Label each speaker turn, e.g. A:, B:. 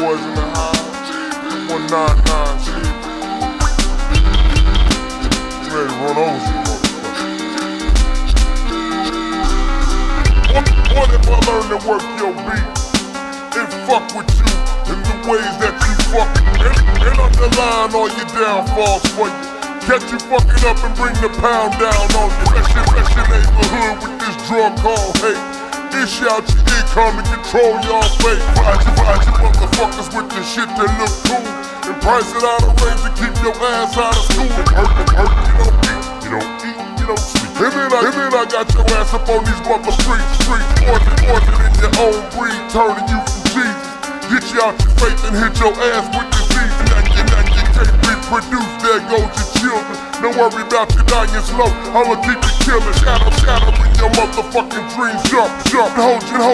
A: boys in the house. 199 shit. You ready to run over some motherfuckers. What if I learn to work your beat and fuck with you in the ways that you fuck and underline all your downfalls for you? Catch you fucking up and bring the pound down on you. Fresh your neighborhood with this drug called hate. Dish out your income and control y'all fate. Ride you motherfuckers with the shit that look cool and price it out of range to keep your ass out of school. Hurt, you don't eat, you don't sleep. And then I got your ass up on these mother streets. Orchard in your own breed, turning you from Jesus. Get you out your faith and hit your ass with disease. Now you can't reproduce, there goes your children. Don't worry about you dying slow, I'ma keep you killing. Shadow in your motherfucking dreams. Jump, hold